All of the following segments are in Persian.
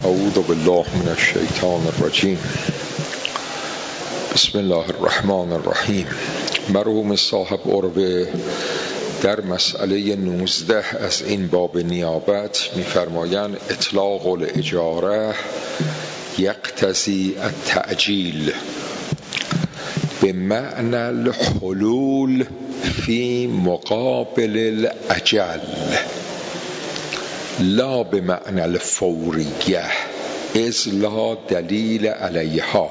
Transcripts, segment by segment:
اعوذ بالله من الشیطان الرجیم. بسم الله الرحمن الرحیم. مرحوم صاحب عروه در مسئله 19 از این باب نیابت می‌فرمایند اطلاق الاجاره یقتضی التعجیل به معنی الحلول فی مقابل الاجل لا به معنی الفوریه اذ لا دلیل علیها.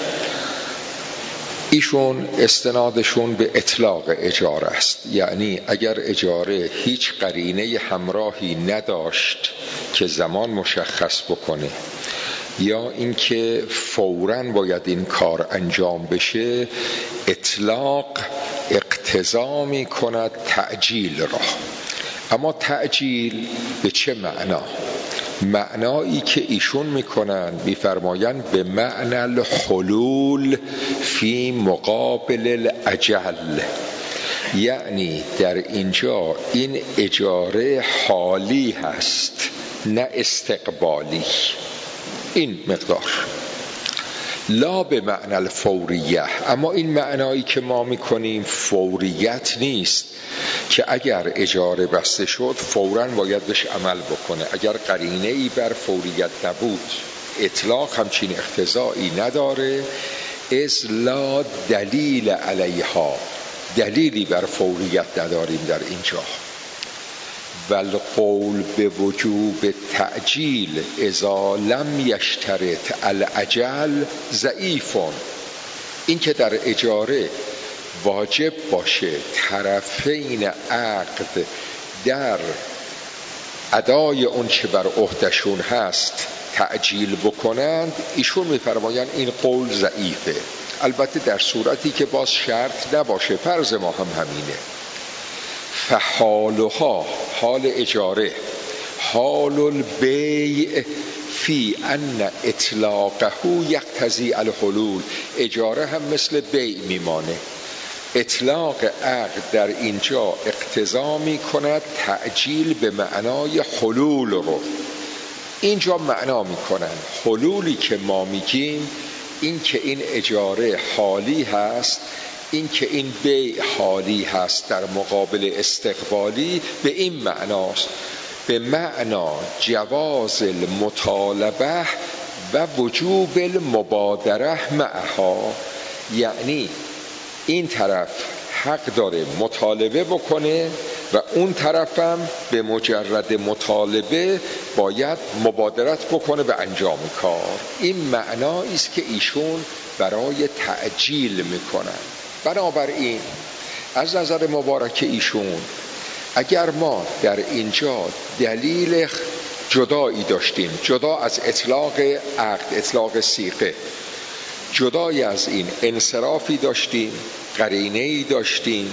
ایشون استنادشون به اطلاق اجاره است، یعنی اگر اجاره هیچ قرینه همراهی نداشت که زمان مشخص بکنه یا اینکه فوراً باید این کار انجام بشه، اطلاق اقتضا می کند تعجیل را. اما تعجیل به چه معنا؟ معنایی که ایشون میکنن میفرمایند به معنی الحلول فی مقابل الاجل، یعنی در اینجا این اجاره حالی هست نه استقبالی. این مقدار لا به معنی الفوریه. اما این معنایی که ما میکنیم فوریت نیست که اگر اجاره بسته شد فوراً باید بهش عمل بکنه. اگر قرینه‌ای بر فوریت نبود اطلاق همچین اقتضایی نداره. اذ لا دلیل علیها، دلیلی بر فوریت نداریم در اینجا. والقول به وجوب تعجیل اذا لم یشترط الاجل ضعیف. این که در اجاره واجب باشه طرفین عقد در ادای اون چه بر عهدهشون هست تعجیل بکنند، ایشون میفرمایند این قول ضعیفه. البته در صورتی که باز شرط نباشه. فرض ما هم همینه. فحالها، حال اجاره، حال البیع فی ان اطلاقه یقتضی الحلول. اجاره هم مثل بیع میمانه. اطلاق عقد در اینجا اقتضا می کند تعجیل به معنای حلول رو. اینجا معنا می کنند حلولی که ما میگیم این که این اجاره حالی هست، این که این بیع حالی هست در مقابل استقبالی، به این معناست. به معنا جواز المطالبه و وجوب المبادره معها، یعنی این طرف حق داره مطالبه بکنه و اون طرفم به مجرد مطالبه باید مبادرت بکنه به انجام کار. این معنایی است که ایشون برای تعجیل میکنن. بنابراین از نظر مبارک ایشون اگر ما در اینجا دلیل جدایی داشتیم، جدا از اطلاق عقد، اطلاق صیغه، جدای از این انصرافی داشتیم، قرینه‌ای داشتیم،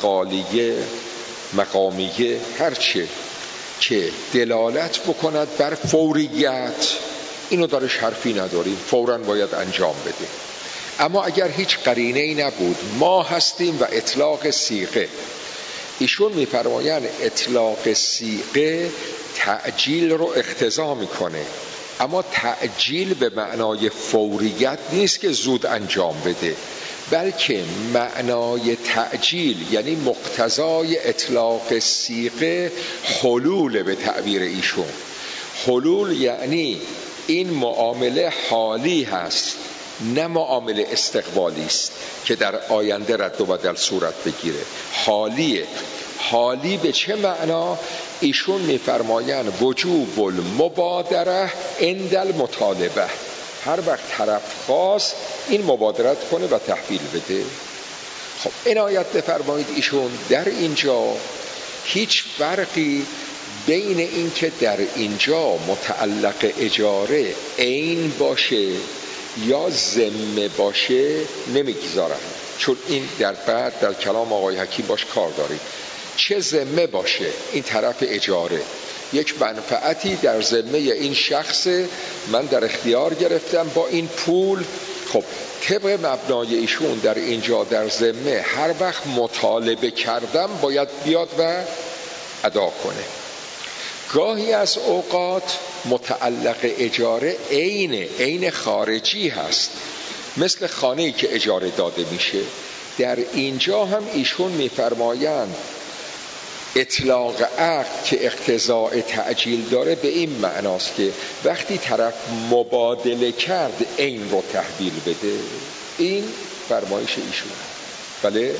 مقامیه، هرچه که دلالت بکند بر فوریت، اینو دارش حرفی نداریم، فوراً باید انجام بده. اما اگر هیچ قرینه‌ای نبود، ما هستیم و اطلاق صیغه، ایشون میفرمایند اطلاق صیغه تعجیل رو اقتضا میکنه. اما تعجیل به معنای فوریت نیست که زود انجام بده، بلکه معنای تعجیل یعنی مقتضای اطلاق صیغه حلول به تعبیر ایشون. حلول یعنی این معامله حالی هست نه معامله استقبالی است که در آینده رد و بدل صورت بگیره. حالیه. حالی به چه معنا؟ ایشون میفرمایند وجوب المبادره عند المطالبه. هر وقت طرف خواست این مبادرت کنه و تحویل بده. خب عنایت بفرمایید ایشون در اینجا هیچ فرقی بین این که در اینجا متعلق اجاره عین باشه یا ذمه باشه نمیگذارن، چون این در بعد در کلام آقای حکیم باش کار داریم. چه ذمه باشه؟ این طرف اجاره یک منفعتی در ذمه این شخص من در اختیار گرفتم با این پول. خب طبق مبنای ایشون در اینجا در ذمه هر وقت مطالبه کردم باید بیاد و ادا کنه. گاهی از اوقات متعلق اجاره عین خارجی هست، مثل خانه‌ای که اجاره داده میشه. در اینجا هم ایشون میفرمایند اطلاق عقد که اقتضاء تعجیل داره به این معناست که وقتی طرف مبادله کرد عین رو تحویل بده. این فرمایش ایشون. بله.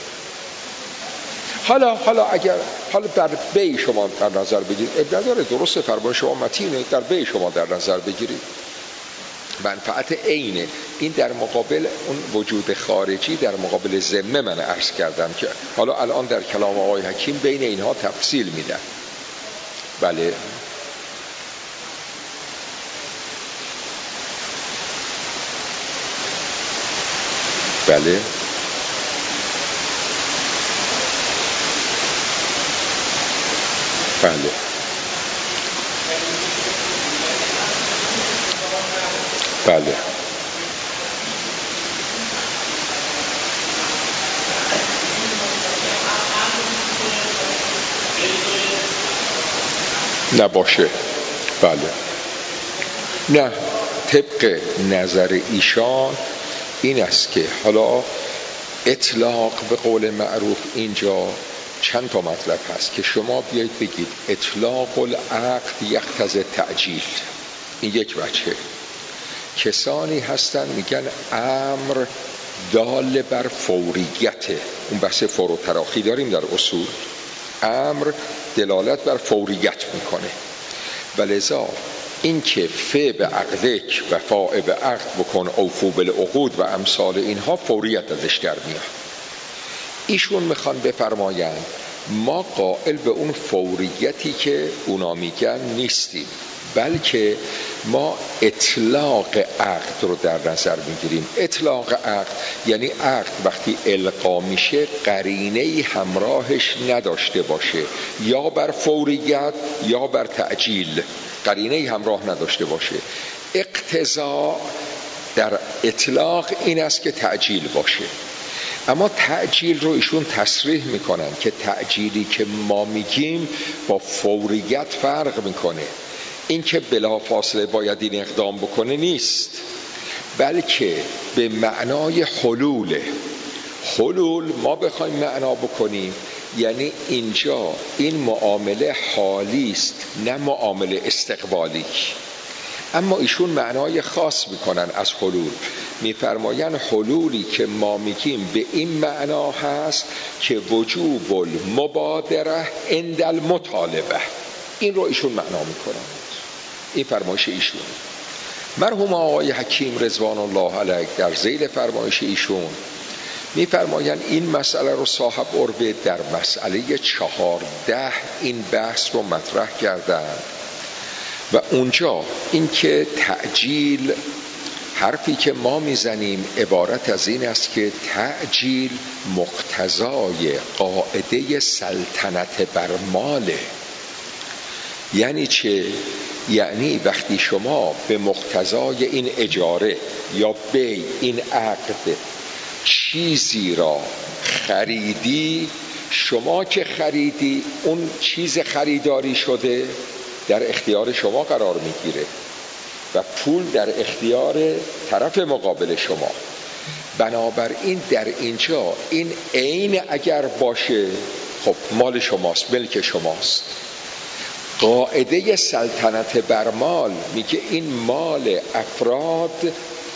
حالا در بی شما در نظر بگیرید، ابن نداره، درسته فرمایش شما متینه، در بی شما در نظر بگیرید منفعت عینه. این در مقابل اون وجود خارجی، در مقابل ذمه من عرض کردم که حالا الان در کلام آقای حکیم بین اینها تفصیل میدن. بله. بله. بله. بله. نباشه. بله. نه، طبق نظر ایشان این است که حالا اطلاق به قول معروف اینجا چند تا مطلب هست که شما بیایید بگید اطلاق العقد یقتضی تعجیل. این یک وجهه. کسانی هستن میگن امر دال بر فوریته. اون بحث فور و تراخی داریم در اصول. امر دلالت بر فوریت میکنه، ولذا این که فی به عقدک و فاء به عقد بکن اوفو بالعقود و امثال اینها فوریت ازش در میاد. ایشون میخوان بفرمایند ما قائل به اون فوریتی که اونا میگن نیستیم، بلکه ما اطلاق عقد رو در نظر میگیریم. اطلاق عقد یعنی عقد وقتی القا میشه قرینه‌ای همراهش نداشته باشه، یا بر فوریت یا بر تعجیل، قرینه‌ای همراه نداشته باشه. اقتضا در اطلاق این است که تعجیل باشه. اما تعجیل رو ایشون تصریح میکنن که تعجیلی که ما میگیم با فوریت فرق میکنه. این که بلا فاصله باید این اقدام بکنه نیست، بلکه به معنای حلوله. حلول ما بخوایم معنا بکنیم یعنی اینجا این معامله حالی است نه معامله استقبالی. اما ایشون معنای خاص میکنن از حلول، میفرماین حلولی که ما میگیم به این معنا هست که وجوب المبادره عند المطالبه. این رو ایشون معنا میکنن. این فرمایش ایشون. مرحوم آقای حکیم رضوان الله علیه در ذیل فرمایش ایشون میفرمایند این مسئله رو صاحب عربه در مسئله 14 این بحث رو مطرح کردن و اونجا این که تعجیل، حرفی که ما میزنیم عبارت از این است که تعجیل مقتضای قاعده سلطنت بر ماله. یعنی چه؟ یعنی وقتی شما به مقتضای این اجاره یا بی این عقد چیزی را خریدی، شما که خریدی اون چیز خریداری شده در اختیار شما قرار میگیره و پول در اختیار طرف مقابل شما. بنابراین در اینجا این عین اگر باشه خب مال شماست، ملک شماست. قاعده سلطنت بر مال میگه این مال افراد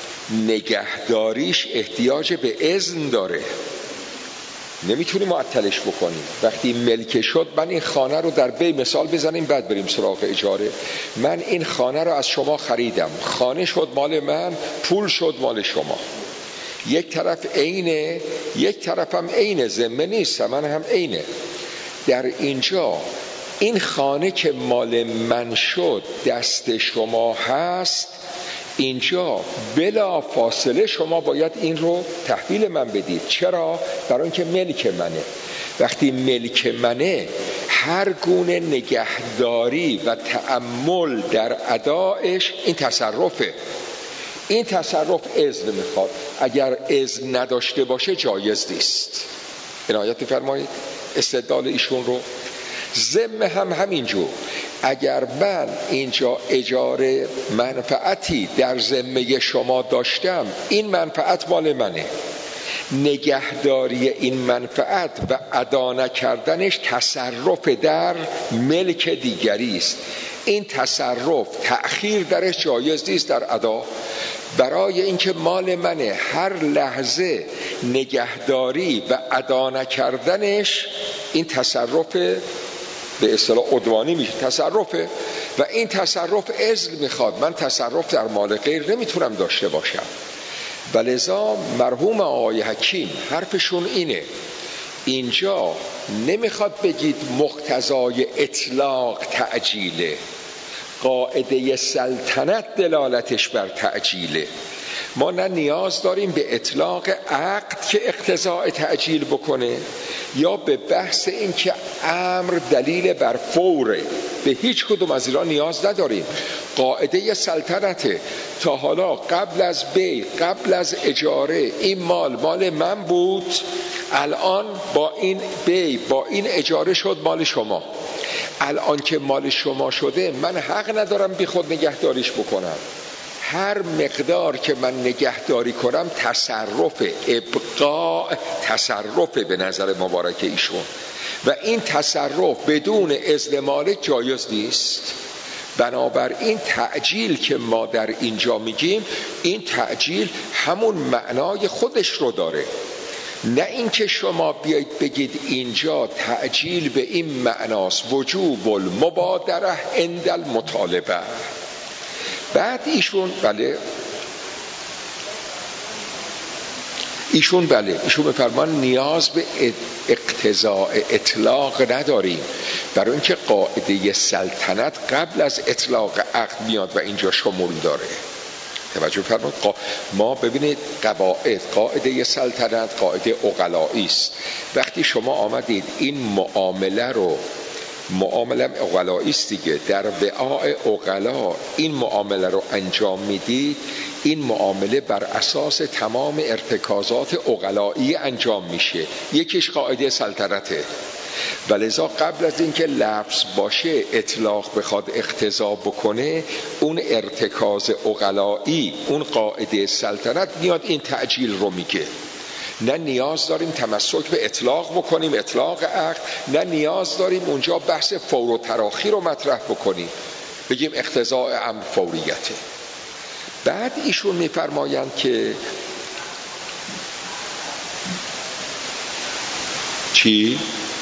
نگهداریش احتیاج به اذن داره، نمیتونی معطلش بکنی. وقتی ملک شد، من این خانه رو در بی مثال بزنیم بعد بریم سراغ اجاره، من این خانه رو از شما خریدم، خانه شد مال من، پول شد مال شما. یک طرف عینه، یک طرف هم عینه، ذمه نیست، من هم عینه. در اینجا این خانه که مال من شد دست شما هست، اینجا بلا فاصله شما باید این رو تحویل من بدید. چرا؟ برای اینکه ملک منه. وقتی ملک منه هر گونه نگهداری و تأمل در ادایش این تصرفه. این تصرف اذن میخواد، اگر اذن نداشته باشه جایز نیست. عنایت فرمایید استدلال ایشون رو. ذمه هم همینجور. اگر من اینجا اجاره منفعتی در ذمه شما داشتم، این منفعت مال منه، نگهداری این منفعت و ادا نکردنش تصرف در ملک دیگری است. این تصرف تأخیر درش جایز نیست در ادا، برای اینکه مال منه، هر لحظه نگهداری و ادا نکردنش این تصرف به اصطلاح عدوانی میشه، تصرفه و این تصرف اذن میخواد. من تصرف در مال غیر نمیتونم داشته باشم. ولذا مرحوم آقای حکیم حرفشون اینه، اینجا نمیخواد بگید مقتضای اطلاق تعجیله، قاعده سلطنت دلالتش بر تعجیله. ما نه نیاز داریم به اطلاق عقد که اقتضاء تعجیل بکنه، یا به بحث این که امر دلیل بر فوره، به هیچ کدوم از اینا نیاز نداریم. قاعده سلطنته. تا حالا قبل از بی، قبل از اجاره این مال من بود، الان با این بی، با این اجاره شد مال شما. الان که مال شما شده، من حق ندارم بی خود نگهداریش بکنم. هر مقدار که من نگهداری کنم تصرف، ابقاء تصرف به نظر مبارک ایشون، و این تصرف بدون اذن مالک جایز نیست. بنابراین تعجیل که ما در اینجا میگیم، این تعجیل همون معنای خودش رو داره، نه اینکه شما بیایید بگید اینجا تعجیل به این معناست وجوب المبادره عند المطالبه. بعد ایشون ایشون بفرمان نیاز به اقتضاء اطلاق نداریم، برای اینکه قاعده سلطنت قبل از اطلاق عقد میاد و اینجا شمول داره. توجه فرمایید. ما ببینید قاعده سلطنت قاعده عقلایی است. وقتی شما آمدید این معامله عقلایی است دیگه، در وعاء عقلا این معامله رو انجام میدید، این معامله بر اساس تمام ارتکازات عقلایی انجام میشه. یکیش قاعده سلطنته. ولذا قبل از اینکه لفظ باشه اطلاق بخواد اقتضا بکنه، اون ارتکاز عقلایی، اون قاعده سلطنت میاد این تعجیل رو میگه. نه نیاز داریم تمسک به اطلاق بکنیم، اطلاق عقد، نه نیاز داریم اونجا بحث فور و تراخی رو مطرح بکنیم، بگیم اقتضاء امر فوریته. بعد ایشون میفرمایند که چی؟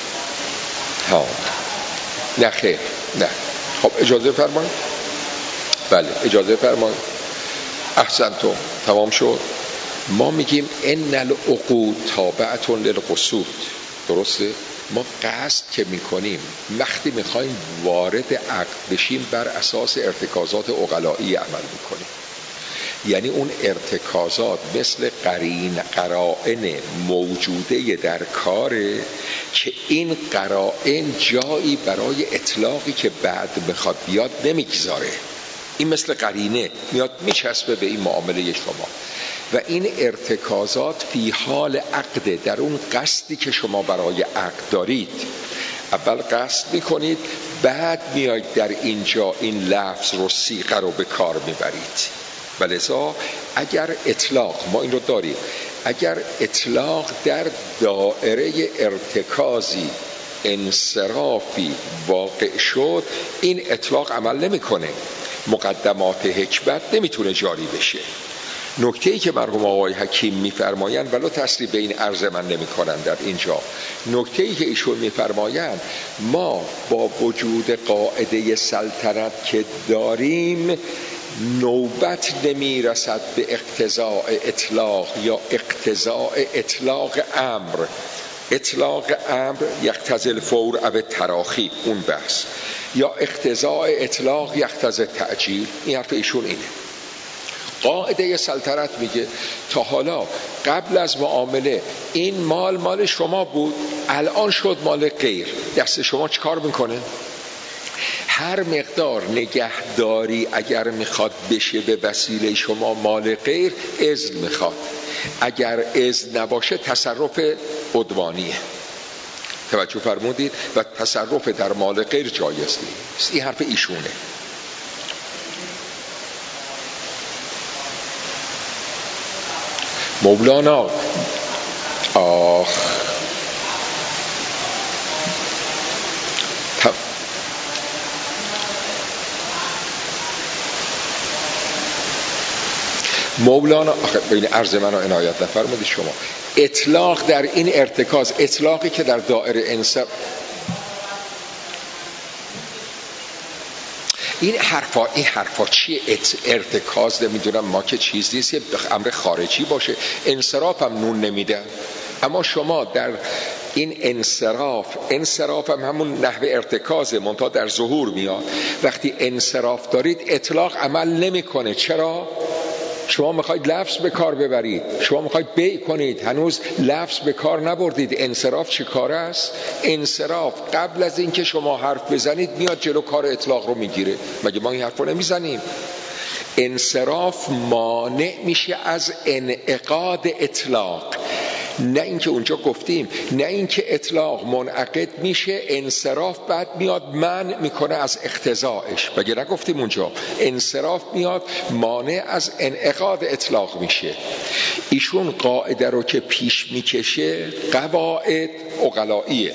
نه خیر، نه. خب اجازه فرمایید. بله اجازه فرمایید. احسنتم، تمام شد. ما میگیم ان العقود تابعة للقصود. درسته؟ ما قصد که میکنیم وقتی میخوایم وارد عقد بشیم بر اساس ارتکازات عقلایی عمل میکنیم. یعنی اون ارتکازات مثل قرائن موجوده در کاره که این قرائن جایی برای اطلاقی که بعد میخواد بیاد نمیگذاره. این مثل قرینه میاد میچسبه به این معامله شما، و این ارتکازات فی حال عقد، در اون قصدی که شما برای عقد دارید. اول قصد میکنید، بعد میاید در اینجا این لفظ رو، صیغه رو به کار میبرید. ولذا اگر اطلاق، ما این رو داریم، اگر اطلاق در دائره ارتکازی انصرافی واقع شد، این اطلاق عمل نمیکنه، مقدمات حکمت نمیتونه جاری بشه. نکته‌ای که مرحوم آقای حکیم میفرمایند، ولو تصریح به این عرض من نمی‌کنند در اینجا، نکته‌ای که ایشون میفرمایند، ما با وجود قاعده سلطنت که داریم نوبت نمیرسد به اقتضاء اطلاق یا اقتضاء اطلاق امر. اطلاق امر یقتضی الفور او تراخی، اون بحث، یا اقتضاء اطلاق یقتضی تعجیل. این حرف ایشون اینه. قاعده سلطنت میگه تا حالا قبل از معامله این مال شما بود، الان شد مال غیر، دست شما چیکار میکنه؟ هر مقدار نگهداری اگر میخواد بشه به وسیله شما مال غیر، اذن میخواد. اگر اذن نباشه تصرف عدوانیه. توجه فرمودید؟ و تصرف در مال غیر جایز نیست. این حرف ایشونه. مولانا مولانا بین عرض من رو عنایت نفرمودید شما. اطلاق در این ارتکاز، اطلاقی که در دائره انصراف، این حرفا چیه؟ ارتکاز نمیدونم، ما که چیز نیست یه امر خارجی باشه. انصراف هم نون نمیدن، اما شما در این انصراف هم همون نحو ارتکازه، منتها در ظهور میاد. وقتی انصراف دارید اطلاق عمل نمیکنه. چرا؟ شما میخواید لفظ به کار ببرید، شما میخواید بیع کنید، هنوز لفظ به کار نبردید. انصراف چه کار است؟ انصراف قبل از اینکه شما حرف بزنید میاد جلو، کار اطلاق رو میگیره. مگه ما این حرف رو نمیزنیم؟ انصراف مانع میشه از انعقاد اطلاق. نه اینکه اونجا گفتیم، نه اینکه اطلاق منعقد میشه، انصراف بعد میاد منع میکنه از اقتضاعش. مگه نگفتیم اونجا انصراف میاد مانع از انعقاد اطلاق میشه. ایشون قاعده رو که پیش میکشه قواعد عقلائیه.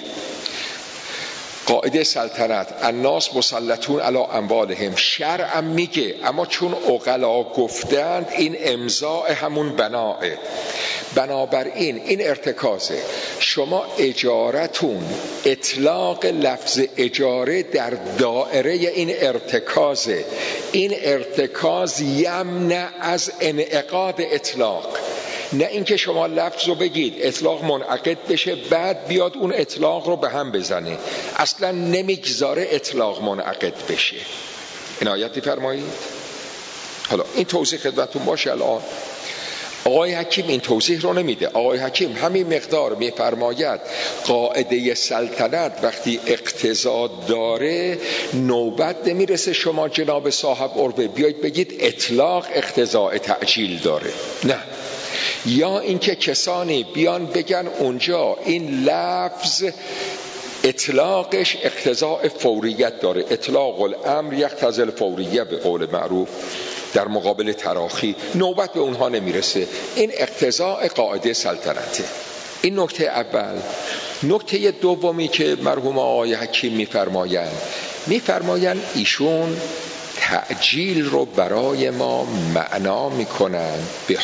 قاعده سلطنت، الناس مسلطون علی اموالهم، شرعم میگه، اما چون عقلا گفتند این امضاء همون بناه. بنابراین این ارتکازه. شما اجارتون، اطلاق لفظ اجاره در دائره این ارتکازه. این ارتکاز یمنع از انعقاد اطلاق. نه اینکه شما لفظ رو بگید اطلاق منعقد بشه بعد بیاد اون اطلاق رو به هم بزنه. اصلا نمیگذاره اطلاق منعقد بشه. عنایتی فرمایید. حالا این توضیح خدمتتون باشه. الان آقای حکیم این توضیح رو نمیده. آقای حکیم همین مقدار میفرماید قاعده سلطنت وقتی اقتضا داره نوبت نمیرسه شما جناب صاحب عربه بیایید بگید اطلاق اقتضاء تعجیل داره. نه، یا اینکه کسانی بیان بگن اونجا این لفظ اطلاقش اقتضاء فوریت داره. اطلاق الامر یقتضی الفوریه به قول معروف در مقابل تراخی. نوبت به اونها نمیرسه. این اقتضاء قاعده سلطنته. این نکته اول. نکته دومی که مرحوم آقای حکیم میفرمایند ایشون تعجیل رو برای ما معنا میکنن به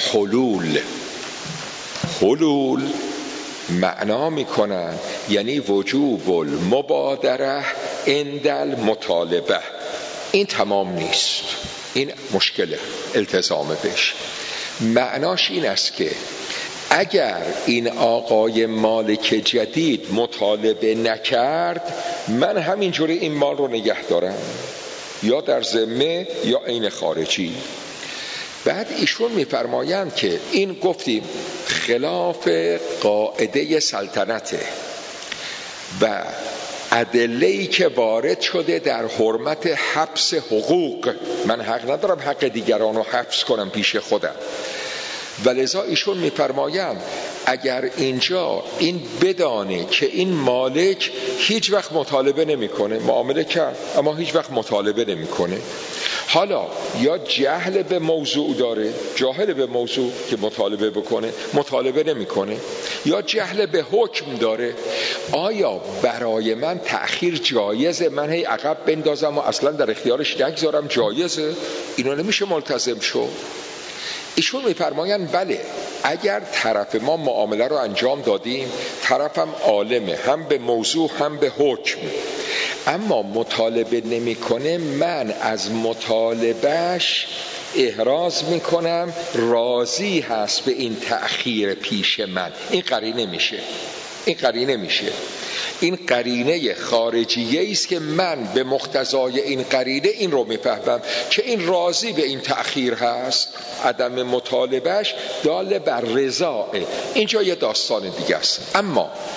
حلول معنا میکنن، یعنی وجوب المبادره عند المطالبه. این تمام نیست، این مشکله التزام بهش. معناش این است که اگر این آقای مالک جدید مطالبه نکرد، من همینجوری این مال رو نگه دارم، یا در ذمه یا عین خارجی. بعد ایشون میفرمایند که این گفتیم خلاف قاعده سلطنته و ادله‌ای که وارد شده در حرمت حبس حقوق. من حق ندارم حق دیگران رو حبس کنم پیش خودم. ولذا ایشون میفرمایند اگر اینجا این بدانه که این مالک هیچ وقت مطالبه نمیکنه، معامله کرد اما هیچ وقت مطالبه نمیکنه، حالا یا جهل به موضوع داره، جاهل به موضوع که مطالبه بکنه، مطالبه نمیکنه، یا جهل به حکم داره، آیا برای من تأخیر جایزه؟ من هی عقب بندازم و اصلا در اختیارش نگذارم؟ جایزه؟ اینو نمیشه ملتزم شو. ایشون میفرمایند بله، اگر طرف ما معامله رو انجام دادیم، طرفم عالمه هم به موضوع هم به حکم، اما مطالبه نمیکنه، من از مطالبهش احراز میکنم راضی هست به این تأخیر پیش من. این قرینه میشه. این قرینه خارجیه است که من به مقتضای این قرینه این رو میفهمم که این راضی به این تأخیر هست، عدم مطالبهش دال بر رضاه. اینجا یه داستان دیگه است. اما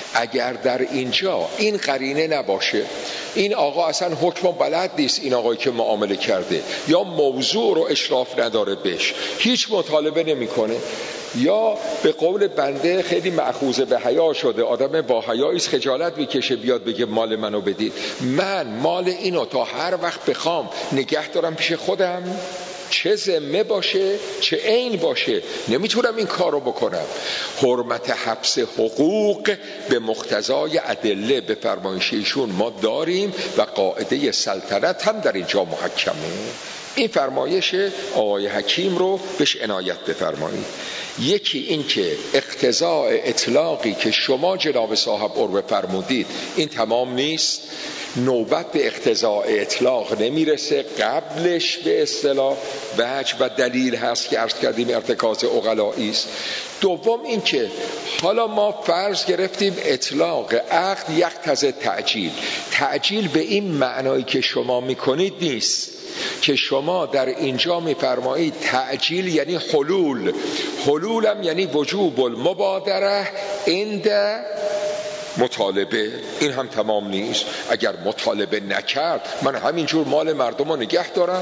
اگر در اینجا این قرینه نباشه، این آقا اصلا حکم بلد نیست، این آقایی که معامله کرده، یا موضوع رو اشراف نداره بهش، هیچ مطالبه نمیکنه، یا به قول بنده خیلی مأخوذ به حیا شده، آدم با حیایی خجالت میکشه بیاد بگه مال منو بدید. من مال اینو تا هر وقت بخوام نگه دارم پیش خودم، چه ذمه باشه چه عین باشه، نمیتونم این کار رو بکنم. حرمت حبس حقوق به مقتضای ادله به فرمایش ایشون ما داریم و قاعده سلطنت هم در اینجا محکمه. این فرمایش آقای حکیم رو بهش عنایت بفرمایید. یکی این که اقتضاء اطلاقی که شما جناب صاحب عربه فرمودید این تمام نیست، نوبت به اقتضاء اطلاق نمیرسه، قبلش به اصطلاح وجه و دلیل هست که عرض کردیم ارتکاز عقلایی است. دوم این که حالا ما فرض گرفتیم اطلاق عقد یقتضی تعجیل، تعجیل به این معنایی که شما میکنید نیست، که شما در اینجا میفرمایید تعجیل یعنی حلول، حلولم یعنی وجوب المبادره عند مطالبه. این هم تمام نیست. اگر مطالبه نکرد من همینجور مال مردم رو نگه دارم،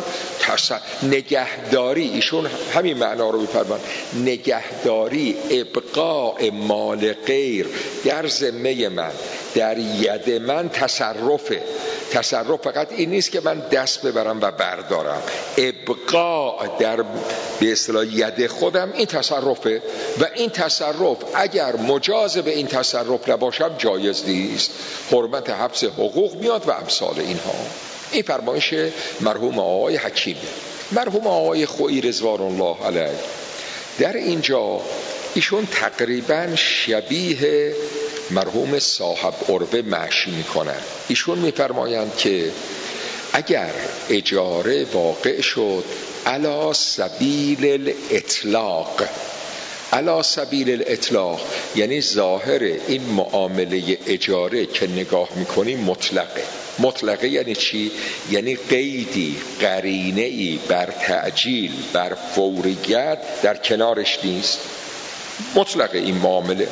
نگهداری، ایشون همین معنا رو میفرمان، نگهداری ابقاء مال غیر در ذمه من، در ید من تصرفه. تصرف فقط این نیست که من دست ببرم و بردارم، ابقاء در به اصطلاح ید خودم این تصرفه، و این تصرف اگر مجاز به این تصرف نباشم جایز نیست، حرمت حبس حقوق میاد و امثال اینها. این فرمایش مرحوم آقای حکیم. مرحوم آقای خویی رضوان الله علیه در اینجا ایشون تقریبا شبیه مرحوم صاحب عربه مشی میکنن. ایشون میفرمایند که اگر اجاره واقع شد علی سبیل الاطلاق، علی سبیل الاطلاق یعنی ظاهر این معامله اجاره که نگاه میکنیم مطلقه. مطلقه یعنی چی؟ یعنی قیدی، قرینه‌ای بر تعجیل، بر فوریت در کنارش نیست. مطلقه این معامله،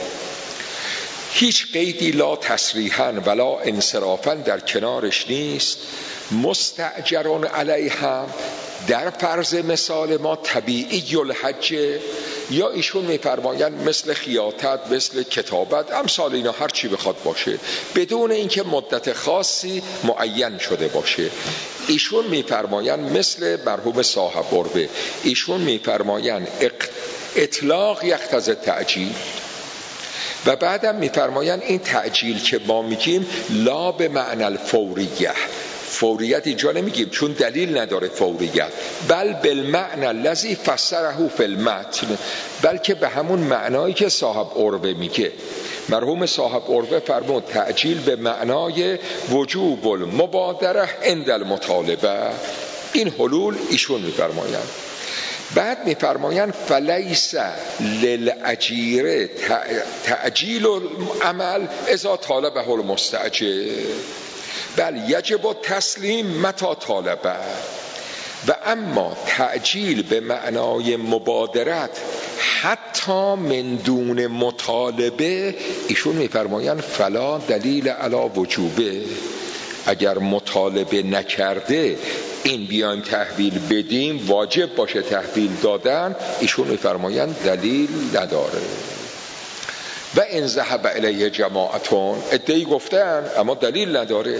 هیچ قیدی لا تصریحاً ولا انصرافاً در کنارش نیست. مستأجرون علیها، در فرض مثال ما طبیعی الحج، یا ایشون میفرمایند مثل خیاطت، مثل کتابت، امثال اینا هر چی بخواد باشه بدون اینکه مدت خاصی معین شده باشه. ایشون میفرمایند مثل مرحوم صاحب عربه، ایشون میفرمایند اطلاق یقتضی تعجیل، و بعدم میفرمایند این تعجیل که ما میگیم لا به معنی الفوریه، فوریت اینجا نمیگیم چون دلیل نداره فوریت، بل بالمعنی الذی فسره فی المتن، بلکه به همون معنایی که صاحب عربه میگه. مرحوم صاحب عربه فرمود تعجیل به معنای وجوب المبادره عند المطالبه. این حلول ایشون میفرمایند. بعد میفرمایند فلیس للاجیر تعجیل العمل اذا طالبه المستاجر، بل یجب التسلیم متى طالبه، و اما تعجیل به معنای مبادرت حتی من دون مطالبه، ایشون میفرمایند فلا دلیل علی وجوبه. اگر مطالبه نکرده این بیایم تحویل بدیم واجب باشه تحویل دادن، ایشون میفرمایند دلیل نداره. و ان ذهب الیه جماعتون، عده‌ای گفتن اما دلیل نداره.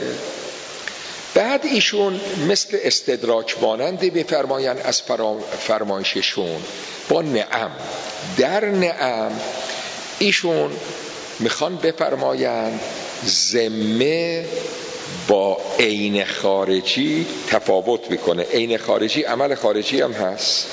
بعد ایشون مثل استدراک مانندی میفرمایند از فرمایششون با نعم. در نعم ایشون میخوان بفرمایند ذمه با عین خارجی تفاوت میکنه. عین خارجی عمل خارجی هم هست،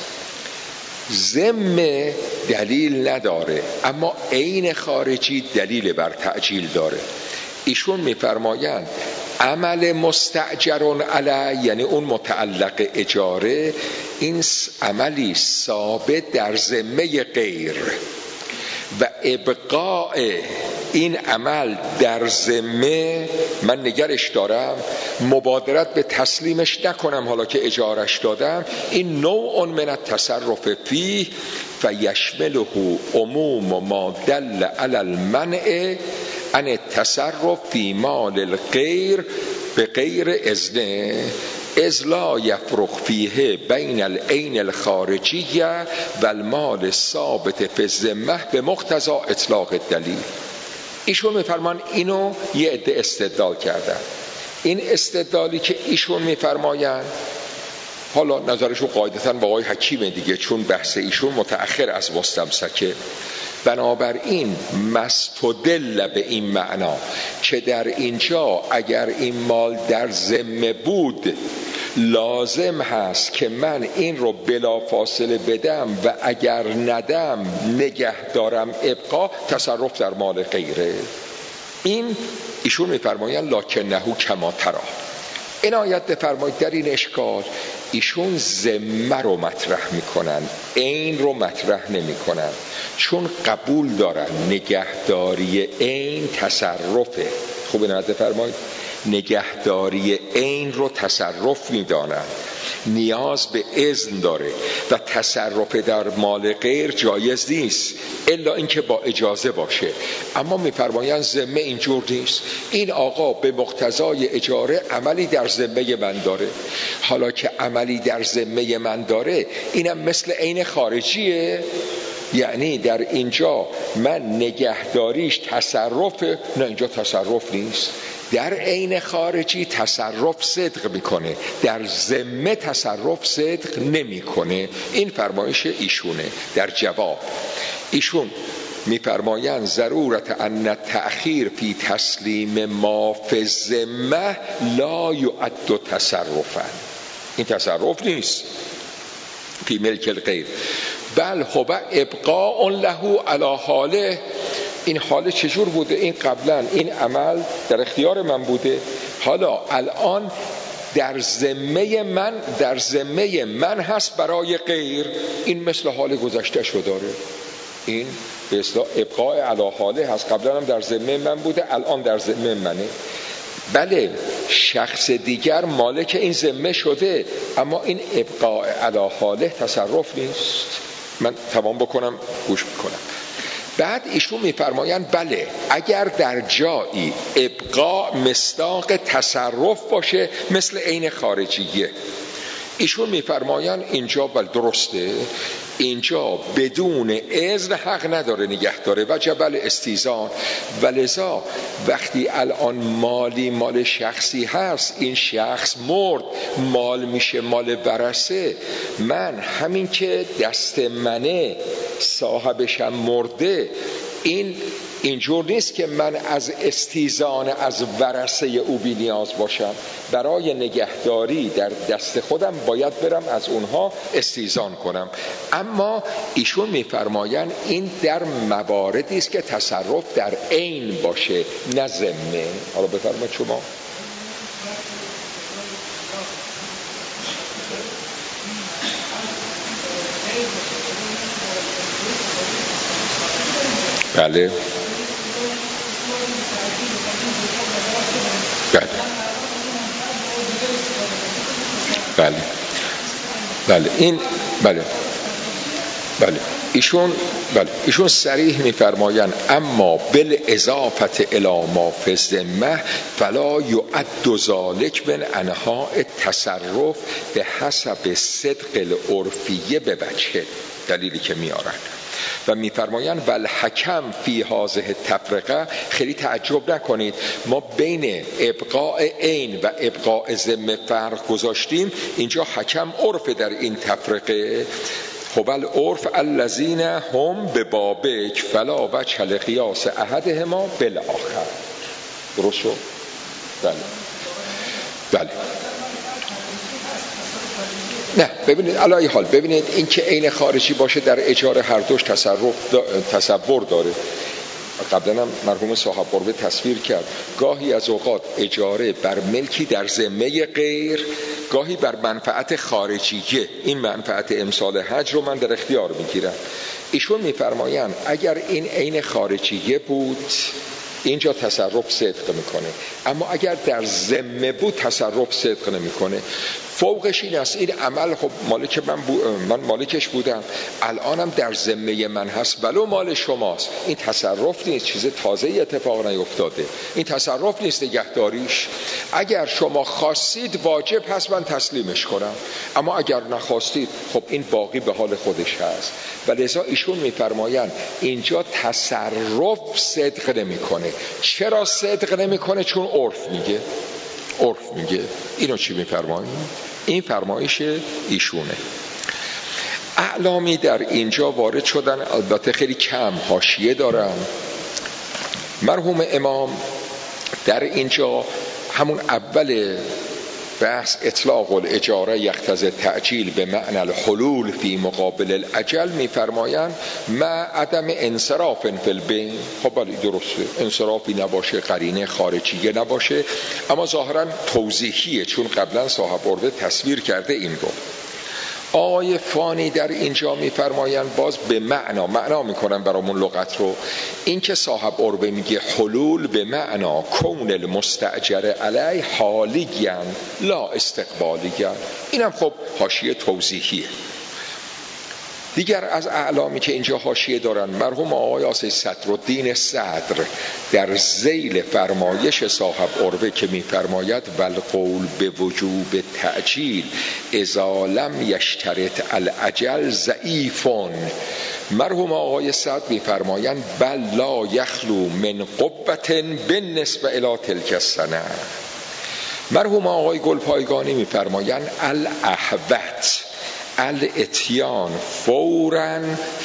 ذمه دلیل نداره اما عین خارجی دلیل بر تعجیل داره. ایشون میفرمایند عمل مستأجرون علی، یعنی اون متعلق اجاره، این عملی ثابت در ذمه غیر، و ابقاء این عمل در ذمه من نگرش دارم، مبادرت به تسلیمش نکنم حالا که اجارش دادم، این نوع من التصرف فیه فیشمله عموم ما دل علی المنع ان التصرف فی مال الغیر به غیر اذنه اذ لا یفرق فیه بین العین الخارجیه و المال الثابت فی الذمه به مقتضی اطلاق الدلیل. ایشون میفرمان اینو یه عده استدلال کردن. این استدلالی که ایشون میفرماین، حالا نظرشون قاعدتاً با آقای حکیم دیگه، چون بحث ایشون متأخر از مستمسکه، بنابراین مستدل به این معنا که در اینجا اگر این مال در ذمه بود لازم هست که من این رو بلا فاصله بدم و اگر ندم نگه دارم ابقا تصرف در مال غیره. این ایشون میفرماین لکنهو کما ترا. عنایت بفرمایید در این اشکال ایشون ذمه رو مطرح میکنن، عین رو مطرح نمیکنن، چون قبول دارن نگهداری عین تصرفه. خوب عنایت بفرمایید، نگهداری عین رو تصرف میدانن، نیاز به اذن داره و تصرف در مال غیر جایز نیست الا اینکه با اجازه باشه. اما میفرمایند ذمه اینجور نیست، این آقا به مقتضای اجاره عملی در ذمه من داره. حالا که عملی در ذمه من داره اینم مثل عین خارجیه، یعنی در اینجا من نگهداریش تصرف، نه اینجا تصرف نیست. در عین خارجی تصرف صدق میکنه، در ذمه تصرف صدق نمیکنه. این فرمایش ایشونه. در جواب ایشون میفرمایند ضرورت ان تأخیر فی تسلیم ما فی الذمه لا یعد تصرفا. این تصرف نیست فی ملک الغیر، بل هو ابقاء له علی حاله. این حاله چجور بوده؟ این قبلا این عمل در اختیار من بوده، حالا الان در ذمه من هست برای غیر. این مثل حال گذشته شو داره، این به اصطلاح ابقاء علی حاله هست. قبلا هم در ذمه من بوده، الان در ذمه منه. بله شخص دیگر مالک این ذمه شده، اما این ابقاء علی حاله تصرف نیست. من تمام بکنم گوش میکنم. بعد ایشون میفرمایند بله اگر در جایی ابقاء مصداق تصرف باشه مثل عین خارجیه، ایشون میفرمایند اینجا بل درسته، اینجا بدون اذن حق نداره نگه داره و جبل استیزان. ولذا وقتی الان مال شخصی هست، این شخص مرد، مال میشه مال ورثه، من همین که دست منه صاحبشم مرده، اینجور نیست که من از استیزان از ورثه او بی نیاز باشم. برای نگهداری در دست خودم باید برم از اونها استیزان کنم. اما ایشون میفرمایند این در مواردی است که تصرف در عین باشه نه ذمه. حالا بفرمایید شما. بله بله بله این بله ایشون صریح میفرمایند اما بالاضافه الی ما فی الذمه فلا یعد ذلک من انواع التصرف به حسب صدق العرفیه به وجه. دلیلی که میارن و میفرمایند والحکم فی هذه التفرقه، خیلی تعجب نکنید ما بین ابقاء عین و ابقاء ذمه فرق گذاشتیم، اینجا حکم عرف در این تفرقه. هو العرف الذین هم ببابک فلا وجه لقیاس احدهما بالاخر. درست شد؟ بله نه ببینید علای حال، ببینید این که عین خارجی باشه در اجاره هر دوش تصور داره. قبلا هم مرحوم صاحب قربه تصویر کرد گاهی از اوقات اجاره بر ملکی در ذمه غیر، گاهی بر منفعت خارجیه. این منفعت امسال حج رو من در اختیار میگیرم. ایشون میفرمایند اگر این عین خارجیه بود اینجا تصرف صدق میکنه، اما اگر در ذمه بود تصرف صدق نمیکنه. فوقش این است این عمل خب مالک من مالکش بودم، الانم در ذمه من هست، ولو مال شماست. این تصرف نیست، چیز تازه اتفاق نیفتاده، این تصرف نیست نگهداریش. اگر شما خواستید واجب هست من تسلیمش کنم، اما اگر نخواستید خب این باقی به حال خودش هست. و لذا ایشون میفرمایند اینجا تصرف صدق نمیکنه. چرا صدق نمیکنه؟ چون عرف میگه. اینو چی میفرمایید؟ این فرمایش ایشونه. اعلامی در اینجا وارد شدن، البته خیلی کم، حاشیه دارن. مرحوم امام در اینجا همون اول بحث اطلاق الاجاره یقتضی تعجیل به معنی الحلول فی مقابل الاجل میفرمایند مع عدم انصراف فی البین. خب ولی درسته، انصرافی نباشه، قرینه خارجیه نباشه، اما ظاهرا توضیحیه چون قبلا صاحب عربه تصویر کرده این رو. آقای فانی در اینجا میفرمایند باز به معنا میکنن برامون لغت رو. این که صاحب عربه میگه حلول به معنا کون المستأجر علی حالیان لا استقبالیان، اینم خب حاشیه توضیحیه. دیگر از اعلامی که اینجا حاشیه دارن، مرحوم آقای آصی صدرالدین صدر در ذیل فرمایش صاحب عربه که میفرماید والقول به وجوب تعجیل اذا لم یشترط الاجل ضعیفون، مرحوم آقای صدر میفرمایند بل لا یخلو من قوة بالنسبه الی تلک السنه. مرحوم آقای گلپایگانی میفرمایند الاحوط الاتیان فوراً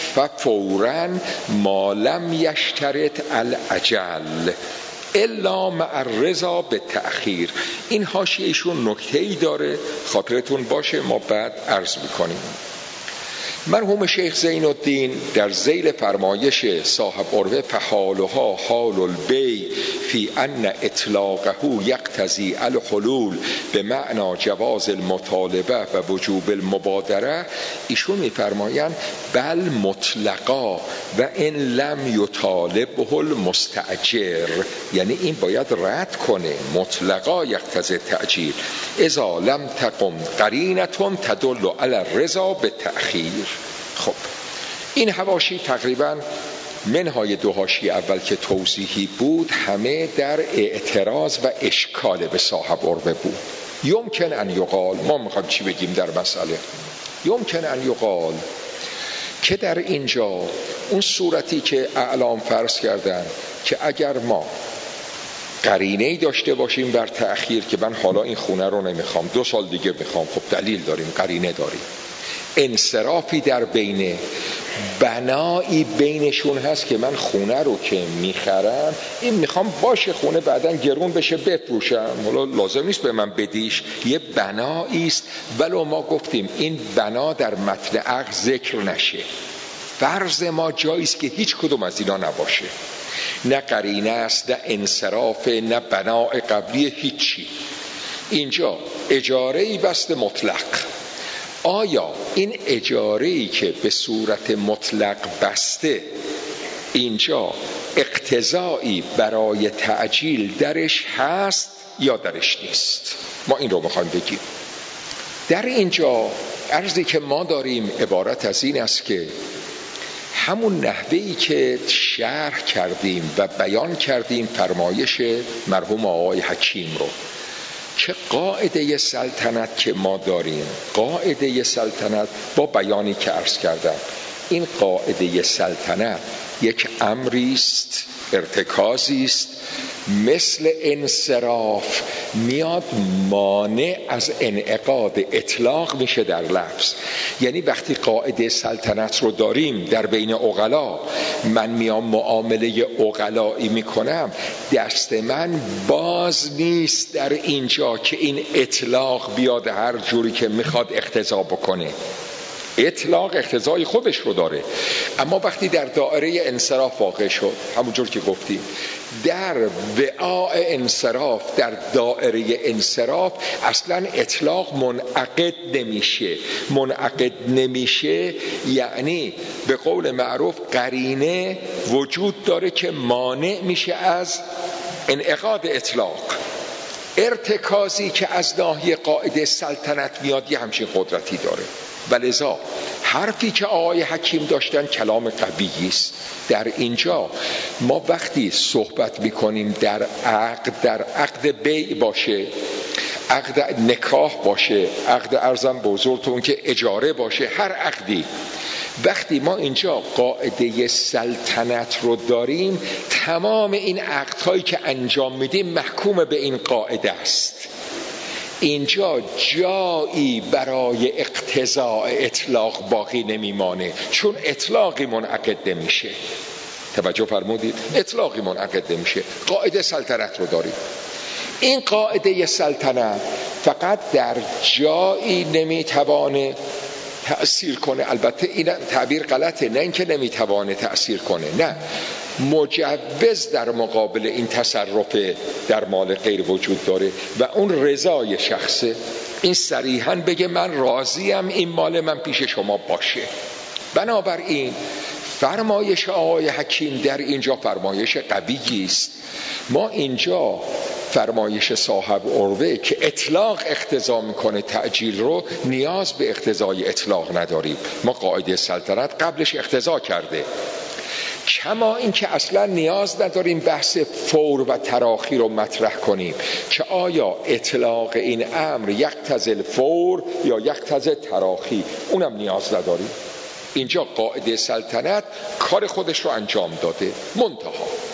ففوراً ما لم یشترط الاجل الا مع الرضا به تأخیر. این حاشیه‌شون نکته‌ای داره، خاطرتون باشه، ما بعد عرض میکنیم. مرحوم شیخ زین الدین در ذیل فرمایش صاحب عربه فحالها حال البی فی ان اطلاقه یقتضی الحلول به معنی جواز المطالبه و وجوب المبادره، ایشون میفرمایند بل مطلقا و ان لم یطالبه المستأجر، یعنی این باید رد کنه، مطلقا یقتضی تعجیل اذا لم تقم قرینه تدل علی الرضا به تأخیر. خب این حواشی تقریبا منهای دو حاشیه اول که توضیحی بود همه در اعتراض و اشکال به صاحب عربه بود. یمکن ان یقال، ما میخوایم چی بگیم در مسئله، یمکن ان یقال که در اینجا اون صورتی که اعلام فرض کردن که اگر ما قرینه‌ای داشته باشیم بر تأخیر که من حالا این خونه رو نمیخوام، 2 سال دیگه میخوام، خب دلیل داریم، قرینه داریم، انصرافی در بینه، بنایی بینشون هست که من خونه رو که میخرم این میخوام باشه خونه بعداً گرون بشه بفروشم، حالا لازم نیست به من بدیش، یه بنایی است. ولو ما گفتیم این بنا در متن عقد ذکر نشه، فرض ما جاییست که هیچ کدوم از اینا نباشه، نه قرینه است، نه انصراف، نه بنای قبلی، هیچی. اینجا اجاره‌ای بست مطلق. آیا این اجاره‌ای که به صورت مطلق بسته اینجا اقتضایی برای تعجیل درش هست یا درش نیست؟ ما این رو میخوایم بگیم. در اینجا عرضی که ما داریم عبارت از این است که همون نحوهی که شرح کردیم و بیان کردیم فرمایش مرحوم آقای حکیم رو که قاعده سلطنت که ما داریم، قاعده سلطنت با بیانی که عرض کردم، این قاعده سلطنت یک امریست، ارتکازی است، مثل انصراف میاد مانع از انعقاد اطلاق میشه در لفظ. یعنی وقتی قاعده سلطنت رو داریم در بین عقلا، من میام معامله عقلایی میکنم، دست من باز نیست در اینجا که این اطلاق بیاد هر جوری که میخواد اقتضا بکنه. اطلاق اقتضای خودش رو داره، اما وقتی در دائره انصراف واقع شد، همونجور که گفتیم در وعاء انصراف، در دائره انصراف اصلا اطلاق منعقد نمیشه، یعنی به قول معروف قرینه وجود داره که مانع میشه از انعقاد اطلاق. ارتکازی که از ناحیه قاعده سلطنت میاد یه همچین قدرتی داره. ولذا حرفی که آقای حکیم داشتن کلام قویی است. در اینجا ما وقتی صحبت میکنیم در عقد بیع باشه، عقد نکاح باشه، عقد ارزم بزرگتون که اجاره باشه، هر عقدی، وقتی ما اینجا قاعده سلطنت رو داریم، تمام این عقدهایی که انجام میدیم محکوم به این قاعده است. اینجا جایی برای اقتضاء اطلاق باقی نمیمانه، چون اطلاقی منعقد نمیشه. توجه فرمودید؟ اطلاقی منعقد نمیشه. قاعده سلطنت رو داریم. این قاعده سلطنت فقط در جایی نمیتوانه تأثیر کنه. البته این تعبیر غلطه، نه اینکه نمیتوانه تأثیر کنه، نه، مجوز در مقابل این تصرف در مال غیر وجود داره و اون رضای شخصه. این صریحاً بگه من راضیم این مال من پیش شما باشه. بنابراین فرمایش آقای حکیم در اینجا فرمایش قویی است. ما اینجا فرمایش صاحب عروه که اطلاق اقتضا میکنه تعجیل رو، نیاز به اقتضای اطلاق نداریم. ما قاعده سلطنت قبلش اقتضا کرده. کما این که اصلا نیاز نداریم بحث فور و تراخی رو مطرح کنیم که آیا اطلاق این امر یقتضی الفور یا یقتضی تراخی، اونم نیاز نداریم. اینجا قاعده سلطنت کار خودش رو انجام داده. منتها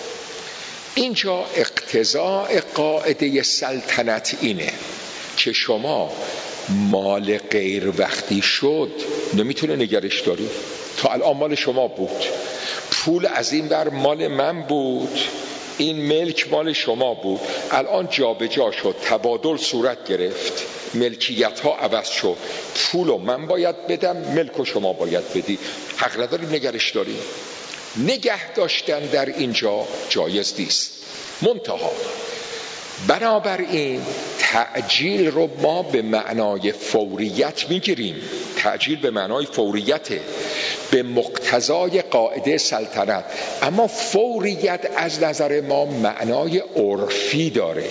اینجا اقتضاء قاعده سلطنت اینه که شما مال غیر وقتی شد نمیتونه نگرش داری. تا الان مال شما بود، پول از این بر مال من بود، این ملک مال شما بود، الان جا به جا شد، تبادل صورت گرفت، ملکیت ها عوض شد، پولو من باید بدم، ملکو شما باید بدی. حق نداری نگرش داری. نگه داشتن در اینجا جایز نیست. منتها بنابراین تعجیل رو ما به معنای فوریت میگیریم. تعجیل به معنای فوریته، به مقتضای قاعده سلطنت. اما فوریت از نظر ما معنای عرفی داره.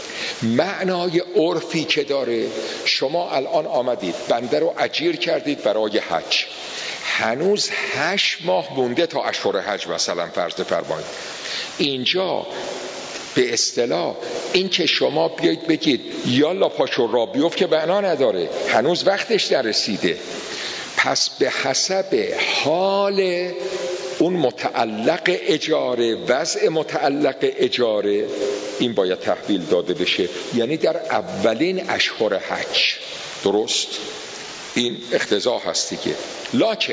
معنای عرفی که داره، شما الان آمدید بنده رو اجیر کردید برای حج، هنوز 8 ماه مونده تا اشهر حج مثلا فرض فرمایید. اینجا به اصطلاح این که شما بیایید بگید یالا پاشو را بیفت که معنا نداره، هنوز وقتش نرسیده. پس به حسب حال اون متعلق اجاره، وضع متعلق اجاره، این باید تحویل داده بشه، یعنی در اولین اشهر حج. درست؟ این اقتضا هستی که. لکن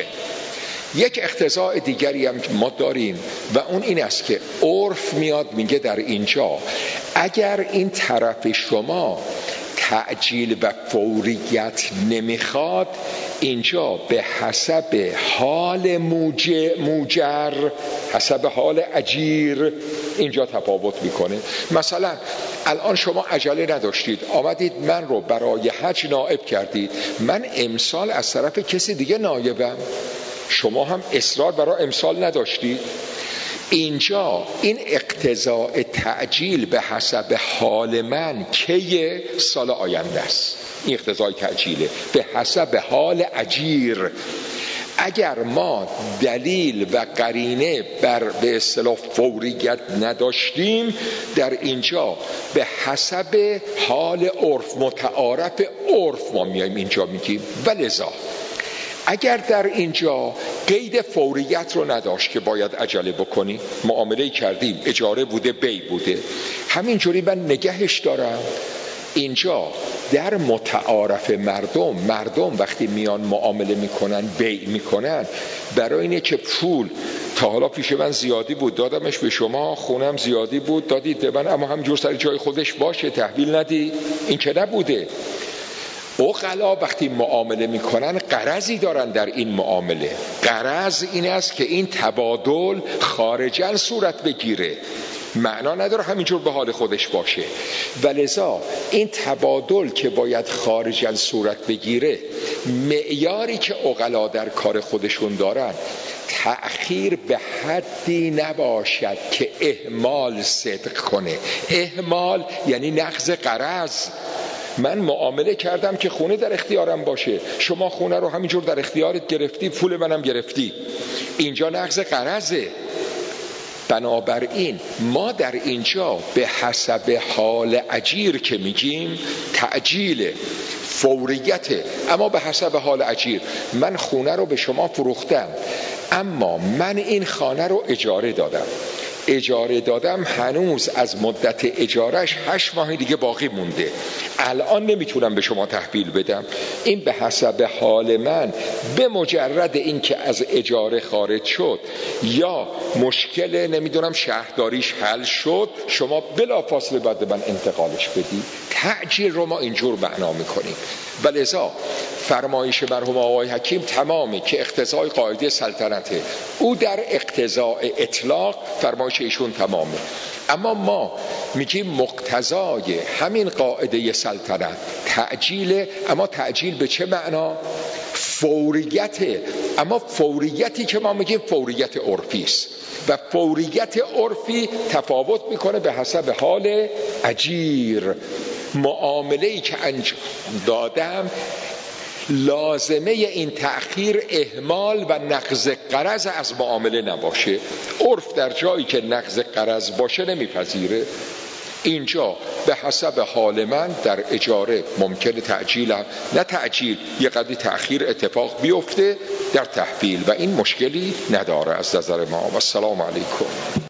یک اقتضاء دیگری هم ما داریم و اون این است که عرف میاد میگه در اینجا اگر این طرف شما تعجیل و فوریت نمیخواد، اینجا به حسب حال موجر، حسب حال اجیر اینجا تفاوت میکنه. مثلا الان شما عجله نداشتید، آمدید من رو برای حج نائب کردید، من امسال از طرف کسی دیگه نایبم، شما هم اصرار برای امسال نداشتید. اینجا این اقتضاء تعجیل به حسب حال من که سال آینده است. این اقتضاء تعجیله به حسب حال اجیر. اگر ما دلیل و قرینه بر به اصطلاح فوریت نداشتیم، در اینجا به حسب حال عرف، متعارف عرف ما میایم اینجا میگیم. ولذا اگر در اینجا قید فوریت رو نداشت که باید عجله بکنی، معامله کردیم، اجاره بوده، بیع بوده، همینجوری من نگهش دارم، اینجا در متعارف مردم وقتی میان معامله میکنن، بیع میکنن، برای اینه که پول تا حالا پیش من زیادی بود دادمش به شما، خونم زیادی بود دادید به من، اما همینجور سر جای خودش باشه، تحویل ندی، این که نبوده. عقلا وقتی معامله میکنن غرضی دارن در این معامله. غرض این است که این تبادل خارجاً صورت بگیره، معنا نداره همینجور به حال خودش باشه. ولذا این تبادل که باید خارجاً صورت بگیره، معیاری که عقلا در کار خودشون دارن تأخیر به حدی نباشد که اهمال صدق کنه. اهمال یعنی نقض غرض. من معامله کردم که خونه در اختیارم باشه، شما خونه رو همینجور در اختیارت گرفتی، پول منم گرفتی، اینجا نقض غرضه. بنابراین ما در اینجا به حسب حال اجیر که میگیم تعجیل، فوریت، اما به حسب حال اجیر. من خونه رو به شما فروختم، اما من این خانه رو اجاره دادم هنوز از مدت اجارش 8 ماه دیگه باقی مونده، الان نمیتونم به شما تحویل بدم. این به حسب حال من، به مجرد اینکه از اجاره خارج شد یا مشکل نمیدونم شهرداریش حل شد، شما بلافاصله باید من انتقالش بدی. تعجیل رو ما اینجور معنا میکنیم. ولذا فرمایش مرحوم آقای حکیم تمامه که اقتضای قاعده سلطنته، او در اقتضای اطلاق فرمایش ایشون تمامه. اما ما میگیم مقتضای همین قاعده سلطنت تعجیله، اما تعجیل به چه معنا؟ فوریته. اما فوریتی که ما میگیم فوریت عرفی است و فوریت عرفی تفاوت میکنه به حسب حال اجیر. معامله‌ای که انجام دادم لازمه این تأخیر اهمال و نقض غرض از معامله نباشه. عرف در جایی که نقض غرض باشه نمیپذیره. اینجا به حسب حال من در اجاره ممکنه تعجیل، نه تعجیل، یه قدری تأخیر اتفاق بیفته در تحویل و این مشکلی نداره از نظر ما. و السلام علیکم.